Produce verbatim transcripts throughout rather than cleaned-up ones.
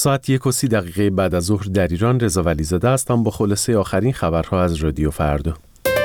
ساعت یک و سی دقیقه بعد از ظهر در ایران. رضا ولیزاده هستم با خلاصه آخرین خبرها از رادیو فردا.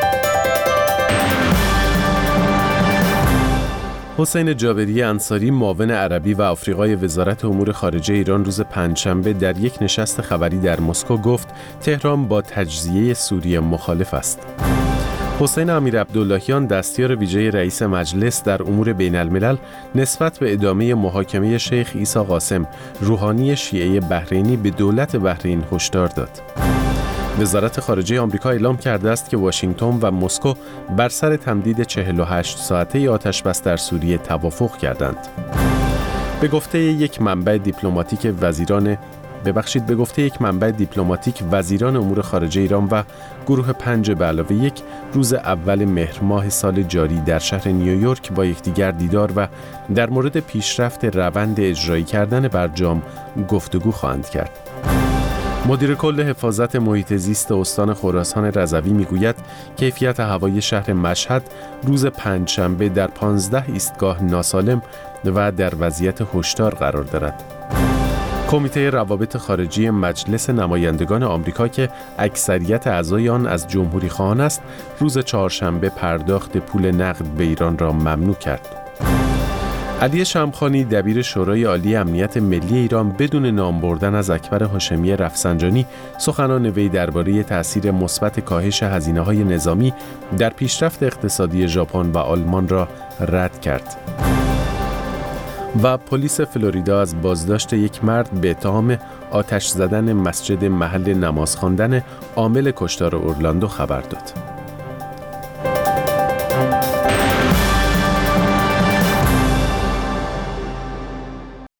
حسین جابری انصاری، معاون عربی و آفریقای وزارت امور خارجه ایران، روز پنجشنبه در یک نشست خبری در مسکو گفت تهران با تجزیه سوریه مخالف است. حسین امیرعبداللهیان، دستیار ویژه رئیس مجلس در امور بین الملل، نسبت به ادامه محاکمه شیخ عیسی قاسم، روحانی شیعه بحرینی، به دولت بحرین هشدار داد. وزارت خارجه آمریکا اعلام کرده است که واشنگتن و مسکو بر سر تمدید چهل و هشت ساعته آتش بس در سوریه توافق کردند. به گفته یک منبع دیپلماتیک وزیران ببخشید به گفته یک منبع دیپلماتیک وزیران امور خارجه ایران و گروه پنج به علاوه یک روز اول مهر ماه سال جاری در شهر نیویورک با یکدیگر دیدار و در مورد پیشرفت روند اجرایی کردن برجام گفتگو خواهند کرد. مدیر کل حفاظت محیط زیست استان خراسان رضوی میگوید کیفیت هوای شهر مشهد روز پنجشنبه در پانزده ایستگاه ناسالم و در وضعیت هشدار قرار دارد. کمیته روابط خارجی مجلس نمایندگان آمریکا که اکثریت اعضای آن از جمهوری خواهان است، روز چهارشنبه پرداخت پول نقد به ایران را ممنوع کرد. علی شمخانی، دبیر شورای عالی امنیت ملی ایران، بدون نام بردن از اکبر هاشمی رفسنجانی، سخنان وی درباره تأثیر مثبت کاهش هزینه‌های نظامی در پیشرفت اقتصادی ژاپن و آلمان را رد کرد. و پلیس فلوریدا از بازداشت یک مرد به اتهام آتش زدن مسجد محل نماز خواندن عامل کشتار اورلاندو خبر داد.